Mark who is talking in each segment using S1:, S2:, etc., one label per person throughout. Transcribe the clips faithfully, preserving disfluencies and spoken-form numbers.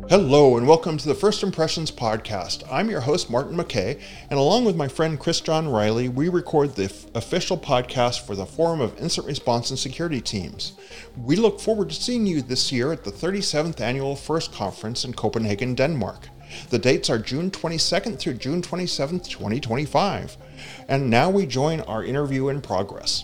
S1: Hello and welcome to the First Impressions podcast. I'm your host, Martin McKay, and along with my friend Chris John Riley, we record the f- official podcast for the Forum of Incident Response and Security Teams. We look forward to seeing you this year at the thirty-seventh Annual FIRST Conference in Copenhagen, Denmark. The dates are June twenty-second through June twenty-seventh, twenty twenty-five. And now we join our interview in progress.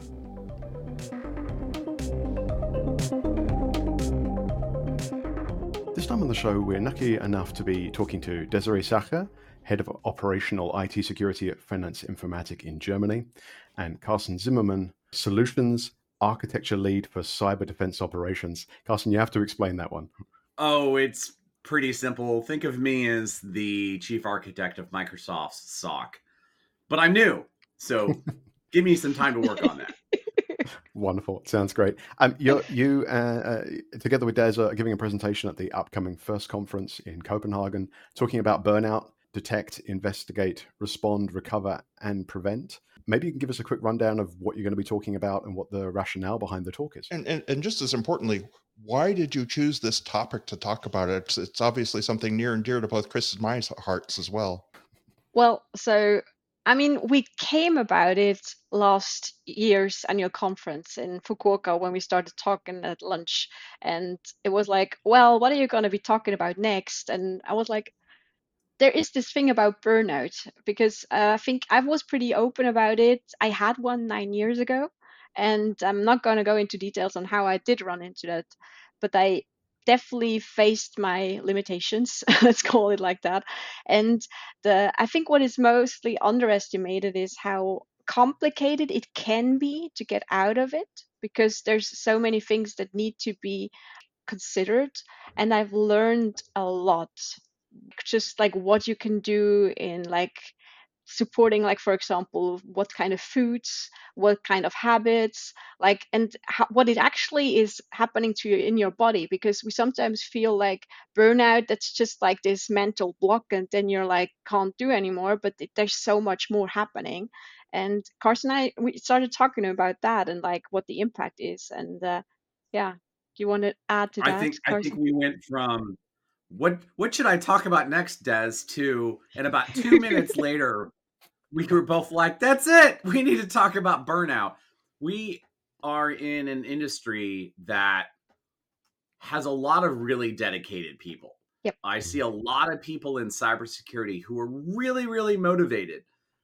S2: This time on the show, we're lucky enough to be talking to Desiree Sacher, Head of Operational I T Security at Finance Informatik in Germany, and Carsten Zimmermann, Solutions Architecture Lead for Cyber Defense Operations. Carsten, you have to explain that one.
S3: Oh, it's pretty simple. Think of me as the chief architect of Microsoft's S O C. But I'm new, so give me some time to work on that.
S2: Wonderful. Sounds great. Um, you're, you, uh, uh, together with Des, are giving a presentation at the upcoming FIRST conference in Copenhagen, talking about burnout, detect, investigate, respond, recover, and prevent. Maybe you can give us a quick rundown of what you're going to be talking about and what the rationale behind the talk is.
S1: And, and, and just as importantly, why did you choose this topic to talk about it? It's, it's obviously something near and dear to both Chris and my hearts as well.
S4: Well, so I mean, we came about it last year's annual conference in Fukuoka when we started talking at lunch. And it was like, well, what are you going to be talking about next? And I was like, there is this thing about burnout, because uh, I think I was pretty open about it. I had one nine years ago, and I'm not going to go into details on how I did run into that, but I definitely faced my limitations, let's call it like that. And the I think what is mostly underestimated is how complicated it can be to get out of it, because there's so many things that need to be considered. And I've learned a lot, just like what you can do in like supporting, like for example, what kind of foods, what kind of habits, like, and how, what it actually is happening to you in your body, because we sometimes feel like burnout, that's just like this mental block and then you're like can't do anymore, but it, there's so much more happening. And Carson and I, we started talking about that and like what the impact is. And uh, yeah, do you want to add to
S3: I
S4: that,
S3: think I
S4: Carson?
S3: think we went from what what should I talk about next, Des, to and about two minutes later, we were both like, that's it. We need to talk about burnout. We are in an industry that has a lot of really dedicated people.
S4: Yep.
S3: I see a lot of people in cybersecurity who are really, really motivated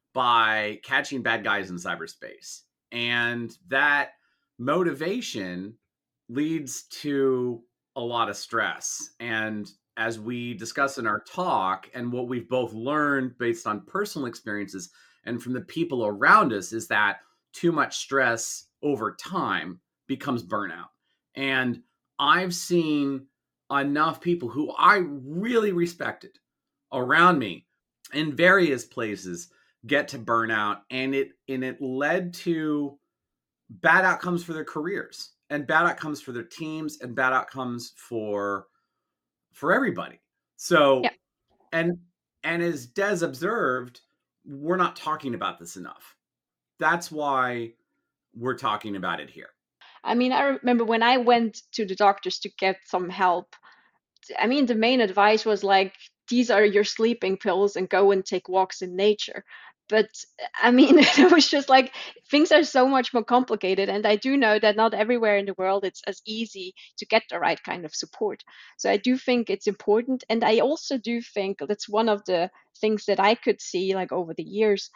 S3: by catching bad guys in cyberspace. And that motivation leads to a lot of stress. And as we discuss in our talk, and what we've both learned based on personal experiences and from the people around us, is that too much stress over time becomes burnout. And I've seen enough people who I really respected around me in various places get to burnout, and it and it led to bad outcomes for their careers and bad outcomes for their teams and bad outcomes for for everybody. So,
S4: Yeah.
S3: and and as Des observed, we're not talking about this enough. That's why we're talking about it here.
S4: I mean, I remember when I went to the doctors to get some help, I mean, the main advice was like, these are your sleeping pills and go and take walks in nature. But I mean, it was just like, things are so much more complicated. And I do know that not everywhere in the world it's as easy to get the right kind of support. So I do think it's important. And I also do think that's one of the things that I could see like over the years.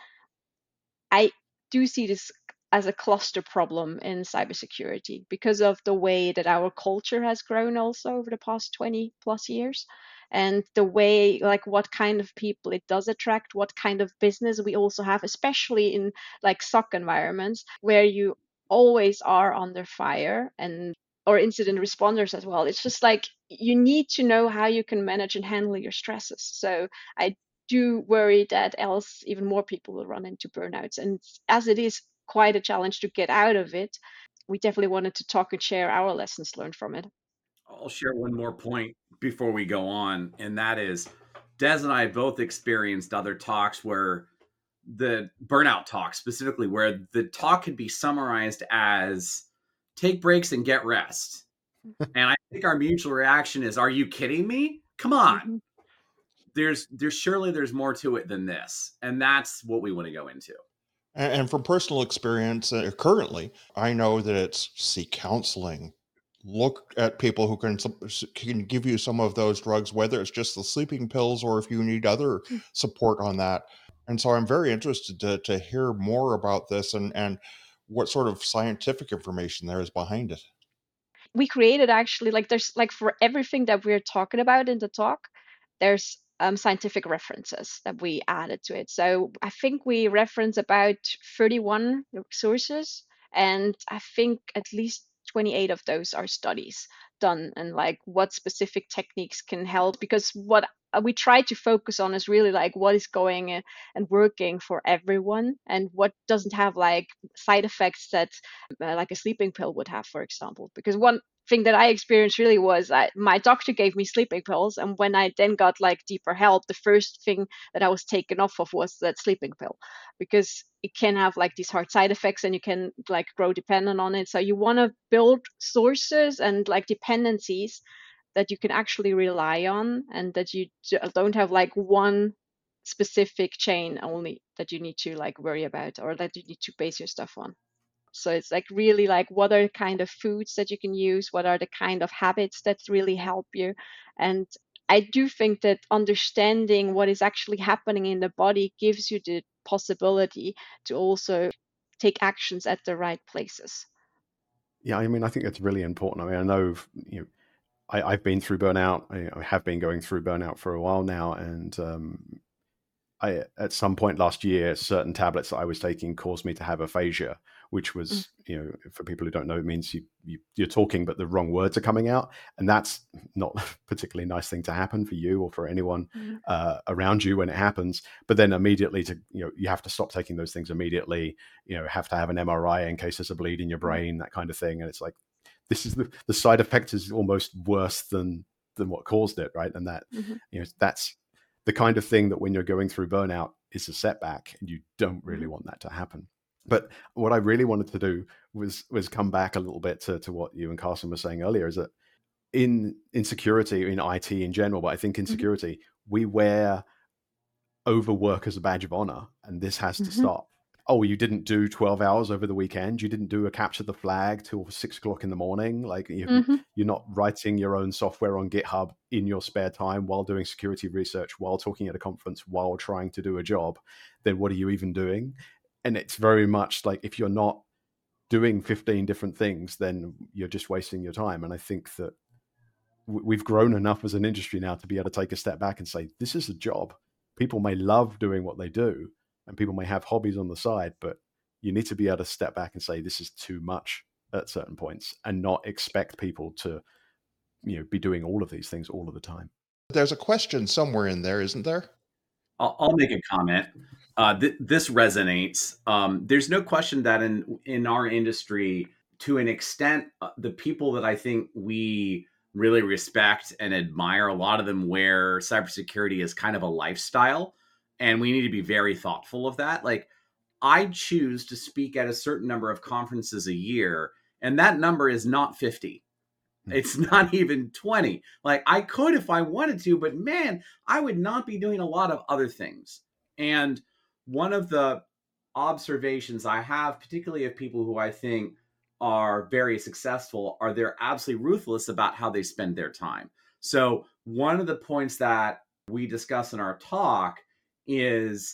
S4: I do see this as a cluster problem in cybersecurity because of the way that our culture has grown also over the past twenty plus years, and the way like what kind of people it does attract, what kind of business we also have, especially in like S O C environments where you always are under fire, and or incident responders as well. It's just like you need to know how you can manage and handle your stresses. So I do worry that else even more people will run into burnouts. And as it is quite a challenge to get out of it, we definitely wanted to talk and share our lessons learned from it.
S3: I'll share one more point before we go on, and that is Des and I both experienced other talks where the burnout talk specifically, where the talk could be summarized as take breaks and get rest. And I think our mutual reaction is, are you kidding me? come on.
S4: Mm-hmm.
S3: There's there's surely there's more to it than this. And that's what we want to go into.
S1: And, and from personal experience, uh, currently, I know that it's seek counseling. Look at people who can can give you some of those drugs, whether it's just the sleeping pills or if you need other support on that. And so I'm very interested to to hear more about this and and what sort of scientific information there is behind it.
S4: We created actually like there's like for everything that we're talking about in the talk, there's um, scientific references that we added to it. So I think we reference about thirty-one sources, and I think at least twenty-eight of those are studies done and like what specific techniques can help. Because what uh, we try to focus on is really like what is going uh, and working for everyone, and what doesn't have like side effects that uh, like a sleeping pill would have, for example. Because one thing that I experienced really was that my doctor gave me sleeping pills, and when I then got like deeper help, the first thing that I was taken off of was that sleeping pill, because it can have like these hard side effects and you can like grow dependent on it. So you want to build sources and like dependencies that you can actually rely on, and that you don't have like one specific chain only that you need to like worry about or that you need to base your stuff on. So it's like really like what are the kind of foods that you can use, what are the kind of habits that really help you. And I do think that understanding what is actually happening in the body gives you the possibility to also take actions at the right places.
S2: Yeah, I mean, I think it's really important. I mean, I know, you know, I, I've been through burnout. I, I have been going through burnout for a while now, and um, I, at some point last year, certain tablets that I was taking caused me to have aphasia, which was, mm. you know, for people who don't know, it means you, you, you're talking, but the wrong words are coming out. And that's not a particularly nice thing to happen for you or for anyone mm. uh, around you when it happens. But then immediately to, you know, you have to stop taking those things immediately, you know, have to have an M R I in case there's a bleed in your brain, that kind of thing. And it's like, this is the, the side effect is almost worse than, than what caused it. Right. And that, mm-hmm. you know, that's the kind of thing that when you're going through burnout is a setback, and you don't really want that to happen. But what I really wanted to do was was come back a little bit to, to what you and Carson were saying earlier, is that in in security, in I T in general, but I think in security, mm-hmm. we wear overwork as a badge of honor, and this has to mm-hmm. stop. Oh, you didn't do twelve hours over the weekend. You didn't do a capture the flag till six o'clock in the morning. Like you, mm-hmm. you're not writing your own software on GitHub in your spare time while doing security research, while talking at a conference, while trying to do a job. Then what are you even doing? And it's very much like, if you're not doing fifteen different things, then you're just wasting your time. And I think that we've grown enough as an industry now to be able to take a step back and say, this is a job. People may love doing what they do, and people may have hobbies on the side, but you need to be able to step back and say, this is too much at certain points, and not expect people to, you know, be doing all of these things all of the time.
S1: There's a question somewhere in there, isn't there?
S3: I'll, I'll make a comment. Uh, th- this resonates. Um, there's no question that in, in our industry, to an extent, uh, the people that I think we really respect and admire, a lot of them wear cybersecurity as kind of a lifestyle. And we need to be very thoughtful of that. Like, I choose to speak at a certain number of conferences a year, and that number is not fifty. It's not even twenty. Like, I could if I wanted to, but man, I would not be doing a lot of other things. And one of the observations I have, particularly of people who I think are very successful, are they're absolutely ruthless about how they spend their time. So one of the points that we discuss in our talk is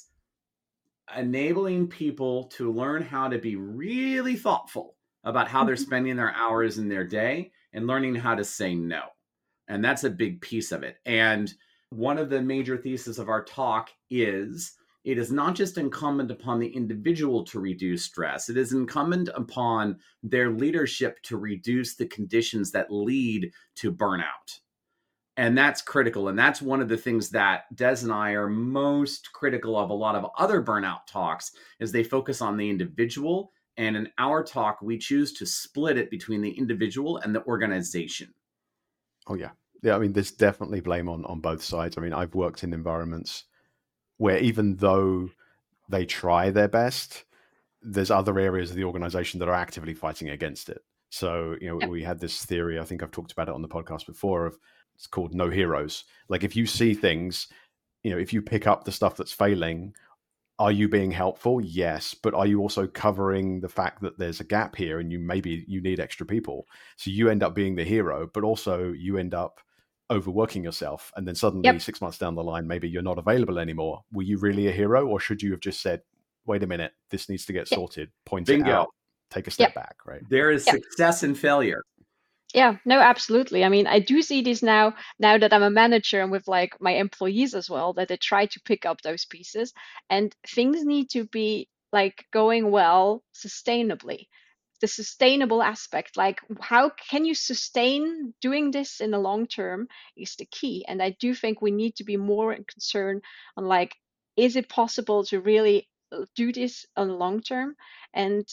S3: enabling people to learn how to be really thoughtful about how they're spending their hours in their day, and learning how to say no. And that's a big piece of it. And one of the major theses of our talk is it is not just incumbent upon the individual to reduce stress. It is incumbent upon their leadership to reduce the conditions that lead to burnout. And that's critical. And that's one of the things that Des and I are most critical of a lot of other burnout talks, is they focus on the individual. And in our talk, we choose to split it between the individual and the organization.
S2: Oh, yeah. Yeah, I mean, there's definitely blame on, on both sides. I mean, I've worked in environments where even though they try their best, there's other areas of the organization that are actively fighting against it. So, you know,
S4: Yep.
S2: we had this theory, I think I've talked about it on the podcast before, of it's called no heroes. Like if you see things, you know, if you pick up the stuff that's failing, are you being helpful? Yes. But are you also covering the fact that there's a gap here and you maybe you need extra people? So you end up being the hero, but also you end up overworking yourself. And then suddenly
S4: Yep.
S2: six months down the line, maybe you're not available anymore. Were you really a hero, or should you have just said, wait a minute, this needs to get
S4: Yep.
S2: sorted, point
S3: Bingo.
S2: it out, take a step
S4: Yep.
S2: back, right?
S3: There is
S4: Yep.
S3: success and failure.
S4: Yeah, no, absolutely. I mean, I do see this now, now that I'm a manager and with like my employees as well, that they try to pick up those pieces, and things need to be like going well sustainably. The sustainable aspect, like how can you sustain doing this in the long term, is the key. And I do think we need to be more concerned on like, is it possible to really uh, do this on the long term? And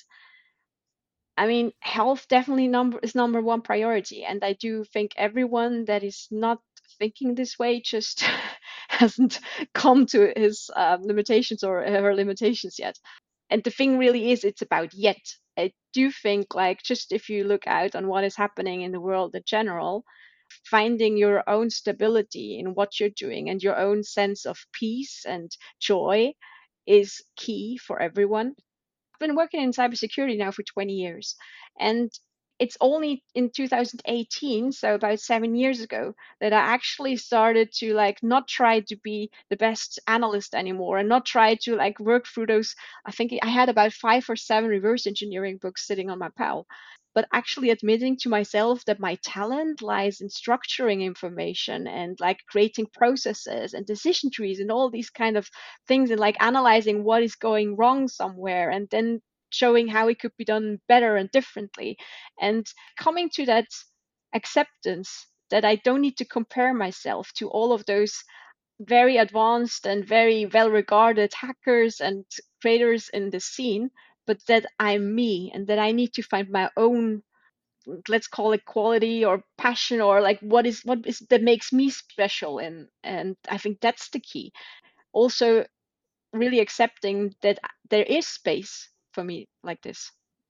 S4: I mean, health definitely number is number one priority, and I do think everyone that is not thinking this way just hasn't come to his um, limitations or her limitations yet. And the thing really is, it's about yet. I do think, like, just if you look out on what is happening in the world in general, finding your own stability in what you're doing and your own sense of peace and joy is key for everyone. I've been working in cybersecurity now for twenty years. And it's only in two thousand eighteen, so about seven years ago, that I actually started to like not try to be the best analyst anymore and not try to like work through those. I think I had about five or seven reverse engineering books sitting on my pal, but actually admitting to myself that my talent lies in structuring information and like creating processes and decision trees and all these kind of things, and like analyzing what is going wrong somewhere and then showing how it could be done better and differently, and coming to that acceptance that I don't need to compare myself to all of those very advanced and very well regarded hackers and creators in the scene, but that I'm me and that I need to find my own, let's call it quality or passion, or like what is what is that makes me special. And and I think that's the key. Also really accepting that there is space for me like this.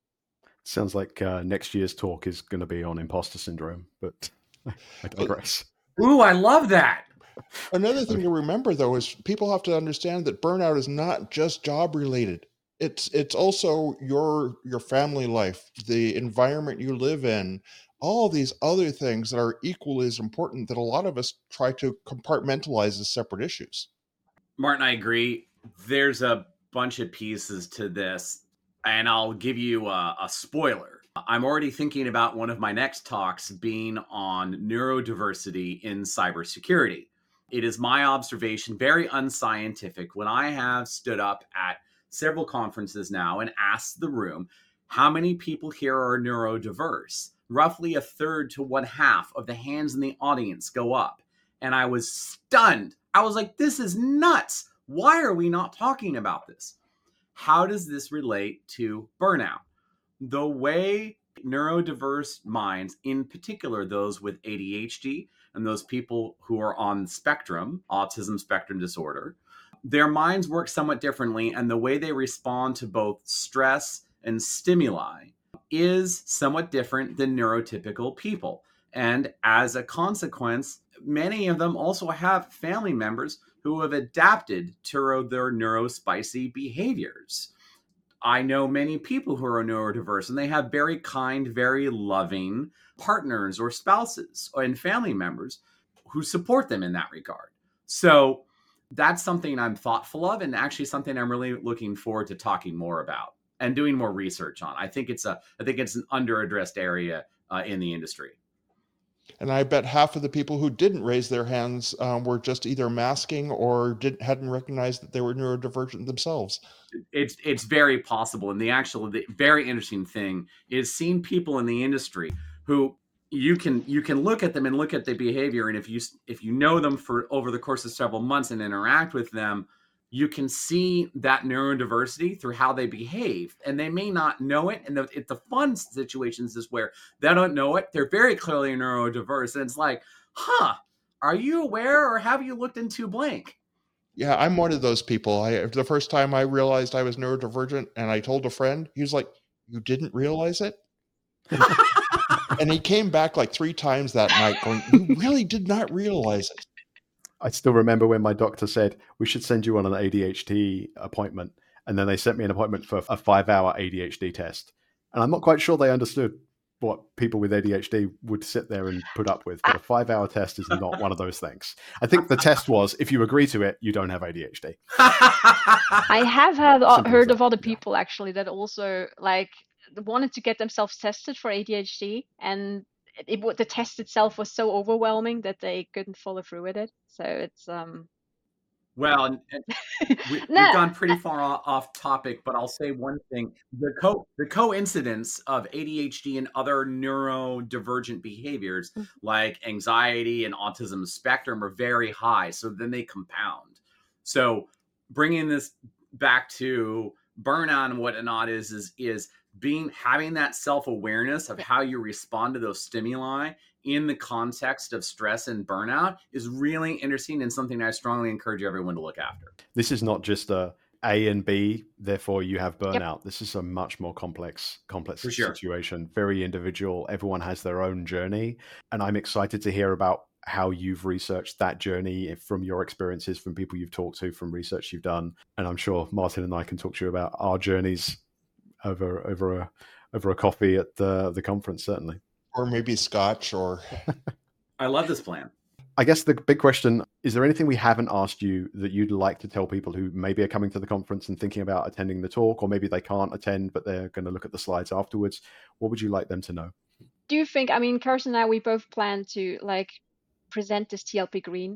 S2: Sounds like uh, next year's talk is going to be on imposter syndrome, but I digress.
S3: Ooh, I love that.
S1: Another thing to remember, though, is people have to understand that burnout is not just job related. It's it's also your your family life, the environment you live in, all these other things that are equally as important that a lot of us try to compartmentalize as separate issues.
S3: Martin, I agree. There's a bunch of pieces to this, and I'll give you a, a spoiler. I'm already thinking about one of my next talks being on neurodiversity in cybersecurity. It is my observation, very unscientific, when I have stood up at several conferences now and asked the room, how many people here are neurodiverse? Roughly a third to one half of the hands in the audience go up. And I was stunned. I was like, this is nuts. Why are we not talking about this? How does this relate to burnout? The way neurodiverse minds, in particular those with A D H D and those people who are on spectrum, autism spectrum disorder, their minds work somewhat differently, and the way they respond to both stress and stimuli is somewhat different than neurotypical people. And as a consequence, many of them also have family members who have adapted to their neurospicy behaviors. I know many people who are neurodiverse, and they have very kind, very loving partners or spouses and family members who support them in that regard. So that's something I'm thoughtful of, and actually something I'm really looking forward to talking more about and doing more research on. I think it's a, I think it's an under-addressed area uh, in the industry.
S1: And I bet half of the people who didn't raise their hands um, were just either masking or didn't hadn't recognized that they were neurodivergent themselves.
S3: It's it's very possible. And the actual the very interesting thing is seeing people in the industry who you can you can look at them and look at the behavior, and if you if you know them for over the course of several months and interact with them, you can see that neurodiversity through how they behave, and they may not know it. And the, it, the fun situations is where they don't know it. They're very clearly neurodiverse, and it's like, huh, are you aware, or have you looked into blank?
S1: Yeah, I'm one of those people. I the first time I realized I was neurodivergent and I told a friend, he was like, "You didn't realize it?" And he came back like three times that night going, you really did not realize it.
S2: I still remember when my doctor said, we should send you on an A D H D appointment. And then they sent me an appointment for a five-hour A D H D test. And I'm not quite sure they understood what people with A D H D would sit there and put up with. But a five-hour test is not one of those things. I think the test was, if you agree to it, you don't have A D H D.
S4: I have had,
S2: Simple
S4: heard
S2: as
S4: of
S2: that,
S4: other
S2: yeah.
S4: people actually that also like wanted to get themselves tested for A D H D, and it, it the test itself was so overwhelming that they couldn't follow through with it. So it's um
S3: Well, and, and we,
S4: no,
S3: we've gone pretty far off, off topic, but I'll say one thing: the co the coincidence of A D H D and other neurodivergent behaviors
S4: Mm.
S3: like anxiety and autism spectrum are very high. So then they compound. So bringing this back to burnout and whatnot is is is being having that self-awareness of how you respond to those stimuli in the context of stress and burnout is really interesting and something I strongly encourage everyone to look after.
S2: This is not just a A and B, therefore you have burnout.
S4: Yep.
S2: This is a much more complex, complex
S3: For sure.
S2: situation, very individual. Everyone has their own journey. And I'm excited to hear about how you've researched that journey from your experiences, from people you've talked to, from research you've done. And I'm sure Martin and I can talk to you about our journeys over over a over a coffee at the the conference, certainly.
S1: Or maybe scotch or...
S3: I love this plan.
S2: I guess the big question, is there anything we haven't asked you that you'd like to tell people who maybe are coming to the conference and thinking about attending the talk, or maybe they can't attend, but they're going to look at the slides afterwards? What would you like them to know?
S4: do you think, I mean, Carson and I, we both plan to like present this T L P Green.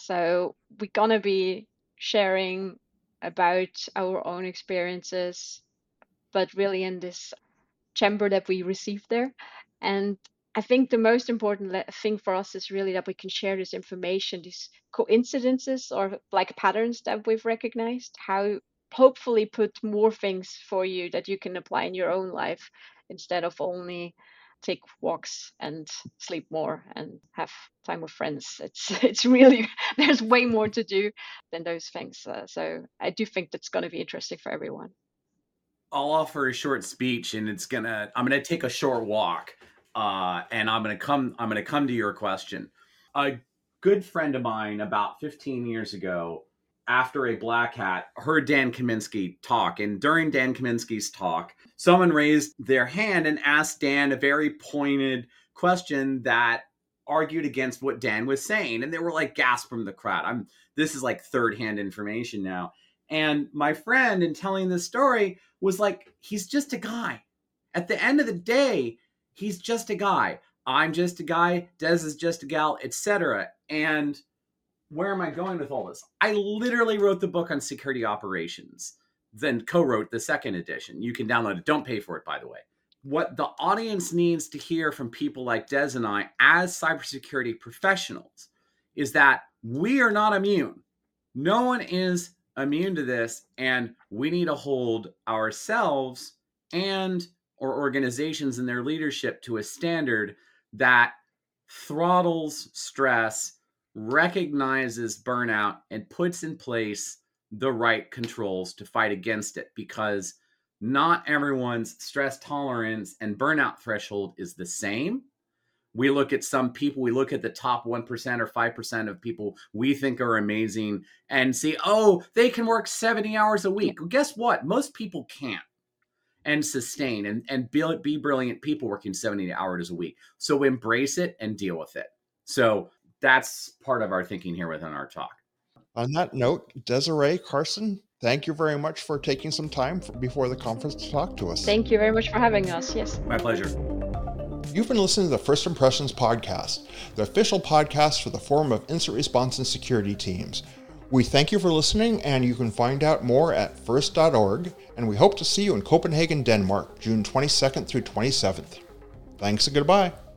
S4: So we're gonna be sharing about our own experiences, but really in this chamber that we received there. And I think the most important le- thing for us is really that we can share this information, these coincidences or like patterns that we've recognized, how hopefully put more things for you that you can apply in your own life instead of only take walks and sleep more and have time with friends. It's it's really, there's way more to do than those things. Uh, so I do think that's going to be interesting for everyone.
S3: I'll offer a short speech, and it's gonna. I'm gonna take a short walk, uh, and I'm gonna come. I'm gonna come to your question. A good friend of mine, about fifteen years ago, after a black hat, heard Dan Kaminsky talk, and during Dan Kaminsky's talk, someone raised their hand and asked Dan a very pointed question that argued against what Dan was saying, and they were like gasp from the crowd. I'm. This is like third-hand information now, and my friend, in telling this story, was like, he's just a guy. At the end of the day, he's just a guy. I'm just a guy. Des is just a gal, et cetera. And where am I going with all this? I literally wrote the book on security operations, then co-wrote the second edition. You can download it. Don't pay for it, by the way. What the audience needs to hear from people like Des and I as cybersecurity professionals is that we are not immune. No one is immune to this, and we need to hold ourselves and or organizations and their leadership to a standard that throttles stress, recognizes burnout, and puts in place the right controls to fight against it, because not everyone's stress tolerance and burnout threshold is the same. We look at some people, we look at the top one percent or five percent of people we think are amazing and see, oh, they can work seventy hours a week. Well, guess what? Most people can't and sustain and, and be, be brilliant people working seventy hours a week. So embrace it and deal with it. So that's part of our thinking here within our talk.
S1: On that note, Desiree, Carson, thank you very much for taking some time for, before the conference to talk to us.
S4: Thank you very much for having us. Yes.
S3: My pleasure.
S1: You've been listening to the First Impressions podcast, the official podcast for the Forum of Incident Response and Security Teams. We thank you for listening, and you can find out more at first dot org, and we hope to see you in Copenhagen, Denmark, June twenty-second through twenty-seventh. Thanks and goodbye.